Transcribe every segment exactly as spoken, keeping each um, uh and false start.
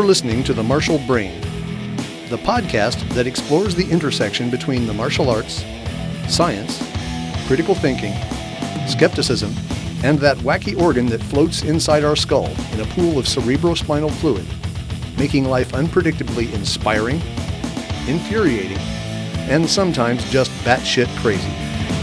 You're listening to The Martial Brain, the podcast that explores the intersection between the martial arts, science, critical thinking, skepticism, and that wacky organ that floats inside our skull in a pool of cerebrospinal fluid, making life unpredictably inspiring, infuriating, and sometimes just batshit crazy.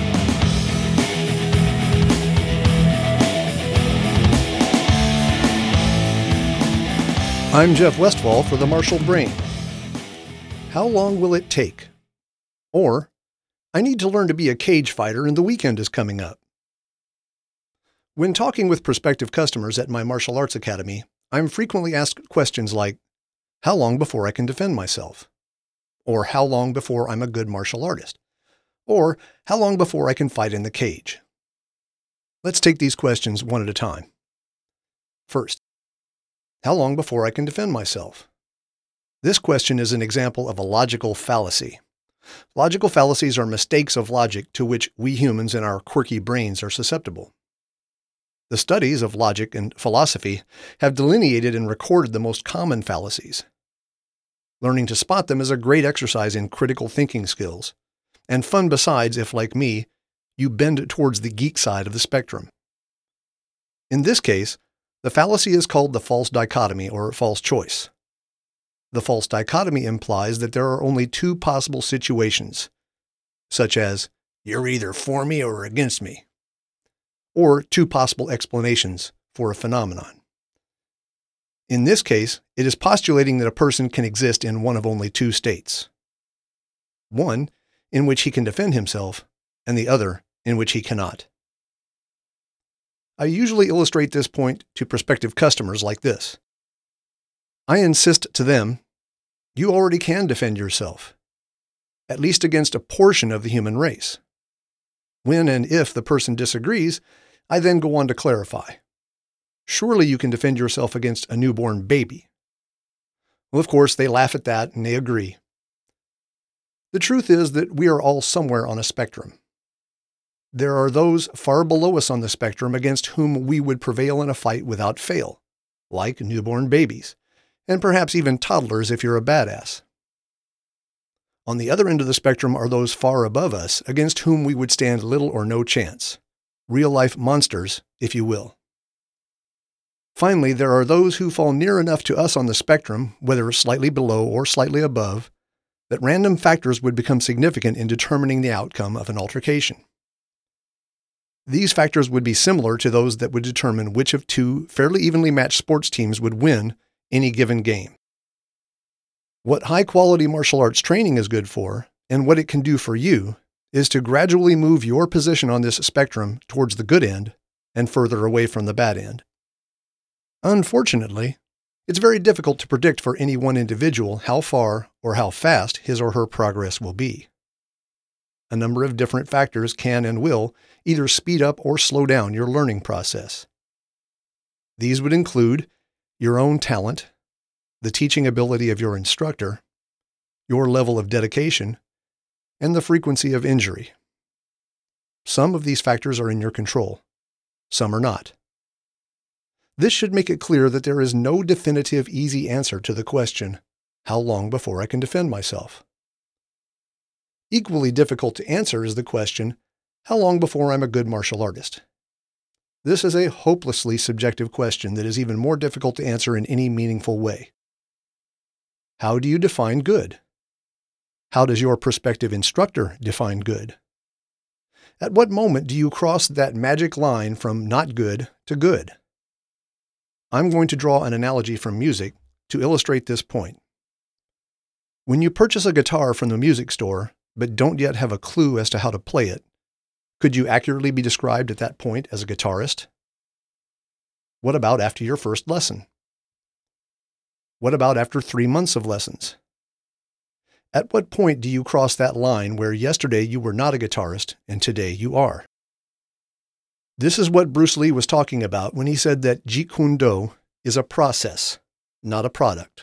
I'm Jeff Westfall for The Martial Brain. How long will it take? Or, I need to learn to be a cage fighter and the weekend is coming up. When talking with prospective customers at my martial arts academy, I'm frequently asked questions like, how long before I can defend myself? Or how long before I'm a good martial artist? Or how long before I can fight in the cage? Let's take these questions one at a time. First, how long before I can defend myself? This question is an example of a logical fallacy. Logical fallacies are mistakes of logic to which we humans in our quirky brains are susceptible. The studies of logic and philosophy have delineated and recorded the most common fallacies. Learning to spot them is a great exercise in critical thinking skills, and fun besides if, like me, you bend towards the geek side of the spectrum. In this case, the fallacy is called the false dichotomy or false choice. The false dichotomy implies that there are only two possible situations, such as, you're either for me or against me, or two possible explanations for a phenomenon. In this case, it is postulating that a person can exist in one of only two states. One in which he can defend himself, and the other in which he cannot. I usually illustrate this point to prospective customers like this. I insist to them, you already can defend yourself, at least against a portion of the human race. When and if the person disagrees, I then go on to clarify. Surely you can defend yourself against a newborn baby. Well, of course, they laugh at that and they agree. The truth is that we are all somewhere on a spectrum. There are those far below us on the spectrum against whom we would prevail in a fight without fail, like newborn babies, and perhaps even toddlers if you're a badass. On the other end of the spectrum are those far above us against whom we would stand little or no chance, real-life monsters, if you will. Finally, there are those who fall near enough to us on the spectrum, whether slightly below or slightly above, that random factors would become significant in determining the outcome of an altercation. These factors would be similar to those that would determine which of two fairly evenly matched sports teams would win any given game. What high-quality martial arts training is good for, and what it can do for you, is to gradually move your position on this spectrum towards the good end and further away from the bad end. Unfortunately, it's very difficult to predict for any one individual how far or how fast his or her progress will be. A number of different factors can and will either speed up or slow down your learning process. These would include your own talent, the teaching ability of your instructor, your level of dedication, and the frequency of injury. Some of these factors are in your control, some are not. This should make it clear that there is no definitive, easy answer to the question, how long before I can defend myself? Equally difficult to answer is the question, how long before I'm a good martial artist? This is a hopelessly subjective question that is even more difficult to answer in any meaningful way. How do you define good? How does your prospective instructor define good? At what moment do you cross that magic line from not good to good? I'm going to draw an analogy from music to illustrate this point. When you purchase a guitar from the music store, but don't yet have a clue as to how to play it, could you accurately be described at that point as a guitarist? What about after your first lesson? What about after three months of lessons? At what point do you cross that line where yesterday you were not a guitarist and today you are? This is what Bruce Lee was talking about when he said that Jeet Kune Do is a process, not a product.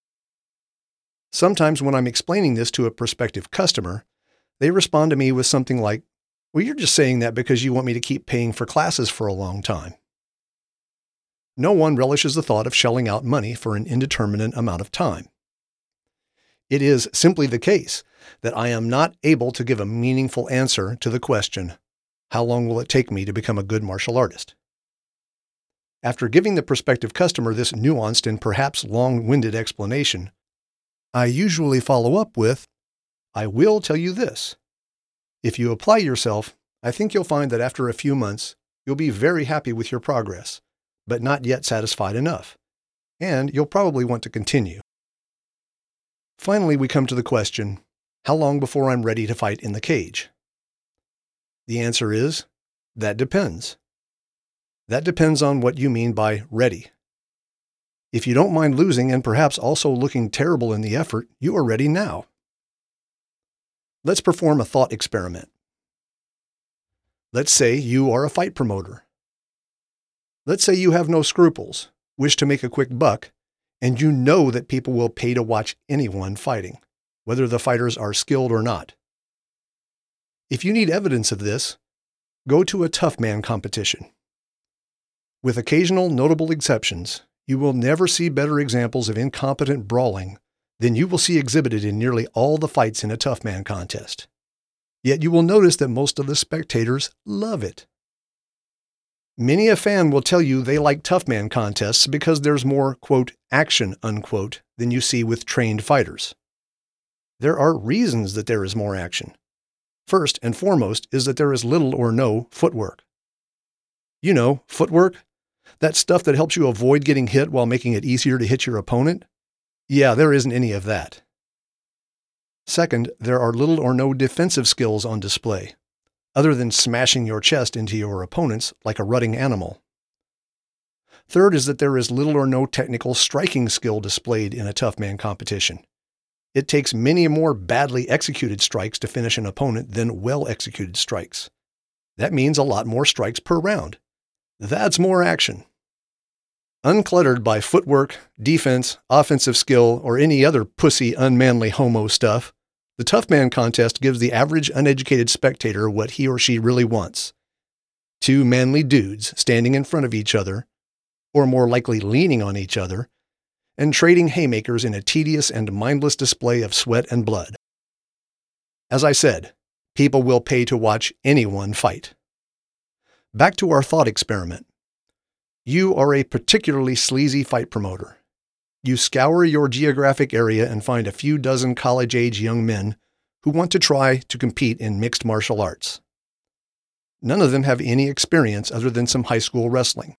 Sometimes when I'm explaining this to a prospective customer, they respond to me with something like, well, you're just saying that because you want me to keep paying for classes for a long time. No one relishes the thought of shelling out money for an indeterminate amount of time. It is simply the case that I am not able to give a meaningful answer to the question, how long will it take me to become a good martial artist? After giving the prospective customer this nuanced and perhaps long-winded explanation, I usually follow up with, I will tell you this. If you apply yourself, I think you'll find that after a few months, you'll be very happy with your progress, but not yet satisfied enough, and you'll probably want to continue. Finally, we come to the question, how long before I'm ready to fight in the cage? The answer is, that depends. That depends on what you mean by ready. If you don't mind losing and perhaps also looking terrible in the effort, you are ready now. Let's perform a thought experiment. Let's say you are a fight promoter. Let's say you have no scruples, wish to make a quick buck, and you know that people will pay to watch anyone fighting, whether the fighters are skilled or not. If you need evidence of this, go to a tough man competition. With occasional notable exceptions, you will never see better examples of incompetent brawling than you will see exhibited in nearly all the fights in a tough man contest. Yet you will notice that most of the spectators love it. Many a fan will tell you they like tough man contests because there's more, quote, action, unquote, than you see with trained fighters. There are reasons that there is more action. First and foremost is that there is little or no footwork. You know, footwork? That stuff that helps you avoid getting hit while making it easier to hit your opponent? Yeah, there isn't any of that. Second, there are little or no defensive skills on display, other than smashing your chest into your opponents like a rutting animal. Third is that there is little or no technical striking skill displayed in a tough man competition. It takes many more badly executed strikes to finish an opponent than well-executed strikes. That means a lot more strikes per round. That's more action. Uncluttered by footwork, defense, offensive skill, or any other pussy, unmanly homo stuff, the tough man contest gives the average uneducated spectator what he or she really wants. Two manly dudes standing in front of each other, or more likely leaning on each other, and trading haymakers in a tedious and mindless display of sweat and blood. As I said, people will pay to watch anyone fight. Back to our thought experiment. You are a particularly sleazy fight promoter. You scour your geographic area and find a few dozen college-age young men who want to try to compete in mixed martial arts. None of them have any experience other than some high school wrestling.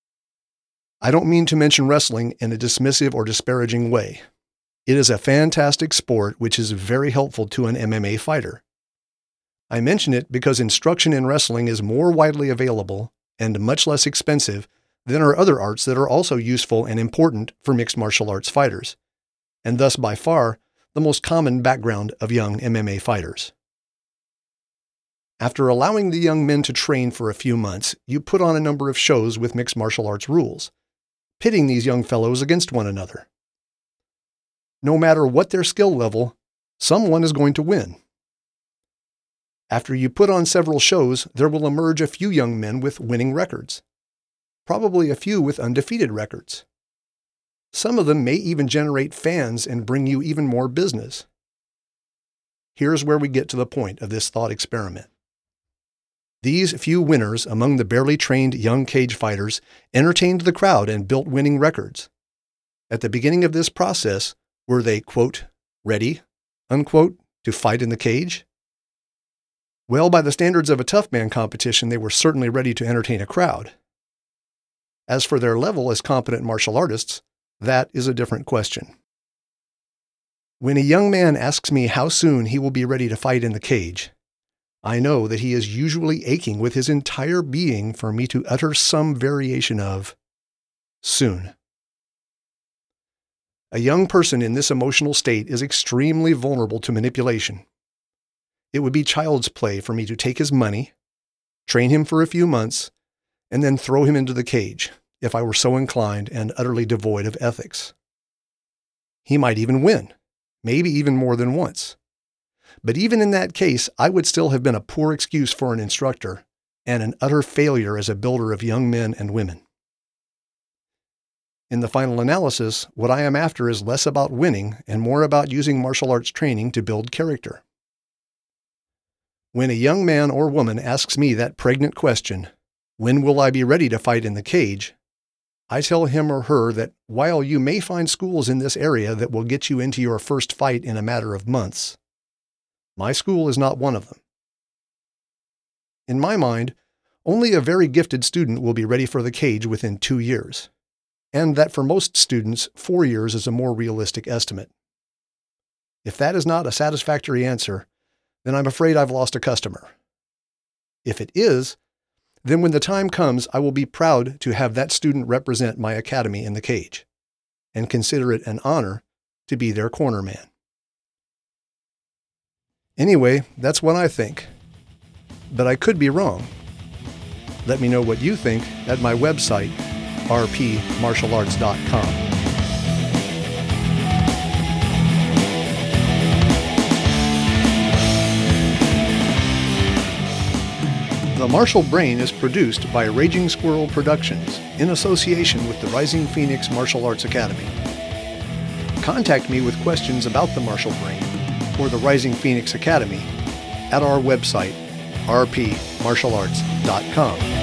I don't mean to mention wrestling in a dismissive or disparaging way. It is a fantastic sport which is very helpful to an M M A fighter. I mention it because instruction in wrestling is more widely available and much less expensive than are other arts that are also useful and important for mixed martial arts fighters, and thus by far the most common background of young M M A fighters. After allowing the young men to train for a few months, you put on a number of shows with mixed martial arts rules, pitting these young fellows against one another. No matter what their skill level, someone is going to win. After you put on several shows, there will emerge a few young men with winning records. Probably a few with undefeated records. Some of them may even generate fans and bring you even more business. Here's where we get to the point of this thought experiment. These few winners among the barely trained young cage fighters entertained the crowd and built winning records. At the beginning of this process, were they, quote, ready, unquote, to fight in the cage? Well, by the standards of a tough man competition, they were certainly ready to entertain a crowd. As for their level as competent martial artists, that is a different question. When a young man asks me how soon he will be ready to fight in the cage, I know that he is usually aching with his entire being for me to utter some variation of soon. A young person in this emotional state is extremely vulnerable to manipulation. It would be child's play for me to take his money, train him for a few months, and then throw him into the cage, if I were so inclined and utterly devoid of ethics. He might even win, maybe even more than once. But even in that case, I would still have been a poor excuse for an instructor and an utter failure as a builder of young men and women. In the final analysis, what I am after is less about winning and more about using martial arts training to build character. When a young man or woman asks me that pregnant question, "When will I be ready to fight in the cage?" I tell him or her that while you may find schools in this area that will get you into your first fight in a matter of months, my school is not one of them. In my mind, only a very gifted student will be ready for the cage within two years, and that for most students, four years is a more realistic estimate. If that is not a satisfactory answer, then I'm afraid I've lost a customer. If it is, then when the time comes, I will be proud to have that student represent my academy in the cage, and consider it an honor to be their corner man. Anyway, that's what I think. But I could be wrong. Let me know what you think at my website, r p martial arts dot com. The Martial Brain is produced by Raging Squirrel Productions in association with the Rising Phoenix Martial Arts Academy. Contact me with questions about the Martial Brain or the Rising Phoenix Academy at our website, r p martial arts dot com.